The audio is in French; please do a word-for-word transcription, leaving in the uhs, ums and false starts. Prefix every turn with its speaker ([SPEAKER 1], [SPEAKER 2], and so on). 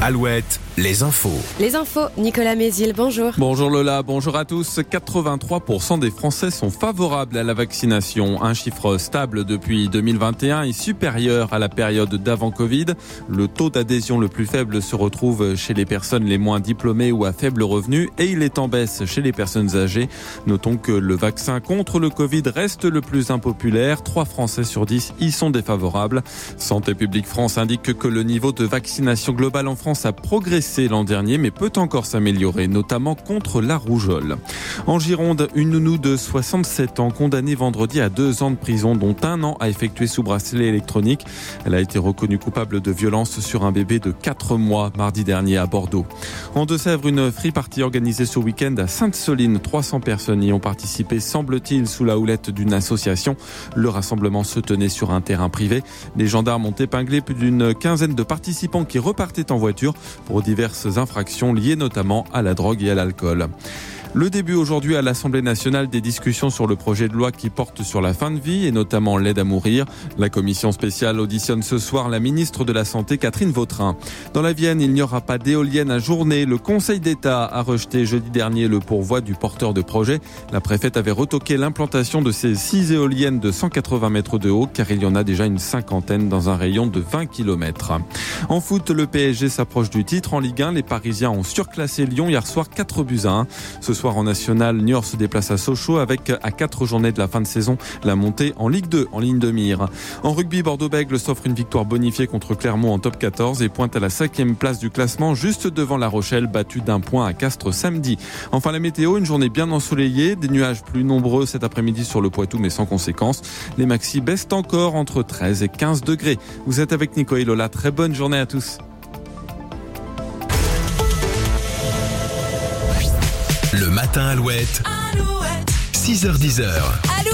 [SPEAKER 1] Alouette, les infos.
[SPEAKER 2] Les infos, Nicolas Mézil, bonjour.
[SPEAKER 3] Bonjour Lola, bonjour à tous. quatre-vingt-trois pour cent des Français sont favorables à la vaccination. Un chiffre stable depuis deux mille vingt et un et supérieur à la période d'avant Covid. Le taux d'adhésion le plus faible se retrouve chez les personnes les moins diplômées ou à faible revenu et il est en baisse chez les personnes âgées. Notons que le vaccin contre le Covid reste le plus impopulaire. trois Français sur dix y sont défavorables. Santé publique France indique que le niveau de vaccination globale en France a progressé l'an dernier, mais peut encore s'améliorer, notamment contre la rougeole. En Gironde, une nounou de soixante-sept ans condamnée vendredi à deux ans de prison, dont un an à effectuer sous bracelet électronique. Elle a été reconnue coupable de violence sur un bébé de quatre mois mardi dernier à Bordeaux. En Deux-Sèvres, une free party organisée ce week-end à Sainte-Soline. trois cents personnes y ont participé, semble-t-il, sous la houlette d'une association. Le rassemblement se tenait sur un terrain privé. Les gendarmes ont épinglé plus d'une quinzaine de participants qui repartaient en voiture pour diverses infractions liées notamment à la drogue et à l'alcool. Le début aujourd'hui à l'Assemblée nationale des discussions sur le projet de loi qui porte sur la fin de vie et notamment l'aide à mourir. La commission spéciale auditionne ce soir la ministre de la Santé Catherine Vautrin. Dans la Vienne, il n'y aura pas d'éoliennes à journée. Le Conseil d'État a rejeté jeudi dernier le pourvoi du porteur de projet. La préfète avait retoqué l'implantation de ces six éoliennes de cent quatre-vingts mètres de haut car il y en a déjà une cinquantaine dans un rayon de vingt kilomètres. En foot, le P S G s'approche du titre. En Ligue un, les Parisiens ont surclassé Lyon hier soir quatre buts à un. Ce soir en national, Niort se déplace à Sochaux avec, à quatre journées de la fin de saison, la montée en Ligue deux en ligne de mire. En rugby, Bordeaux-Bègles s'offre une victoire bonifiée contre Clermont en top quatorze et pointe à la cinquième place du classement, juste devant La Rochelle, battue d'un point à Castres samedi. Enfin, la météo, une journée bien ensoleillée, des nuages plus nombreux cet après-midi sur le Poitou, mais sans conséquence. Les maxis baissent encore entre treize et quinze degrés. Vous êtes avec Nico et Lola, très bonne journée à tous.
[SPEAKER 1] Le matin Alouette, Alouette. six heures dix.